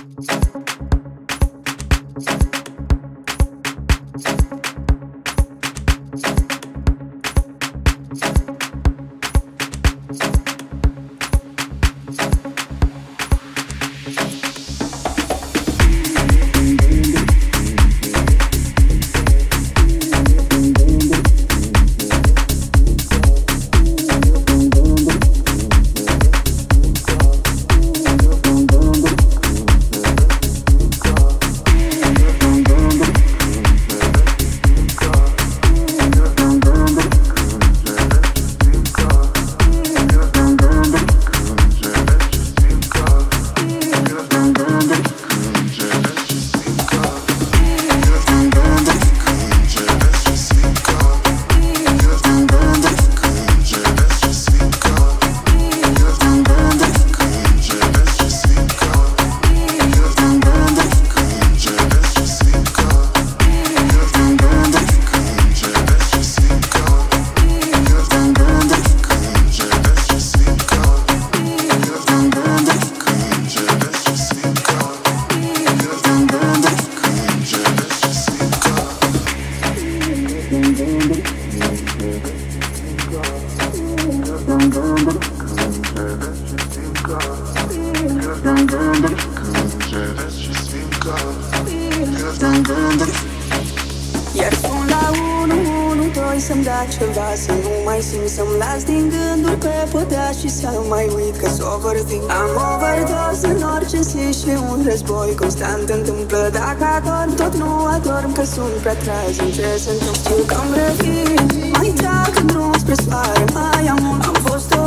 Iar sun la 112 să-mi da ceva, să nu mai simt, să-mi las din gânduri pe podea și să mai uit că-s overthink. Am overdose în orice zi și un război constant întâmplă. Dacă adorm, tot nu adorm, că sunt prea traz în ce se întâmplă. Știu că-mi revin, mai trag în drum spre soare, mai am fost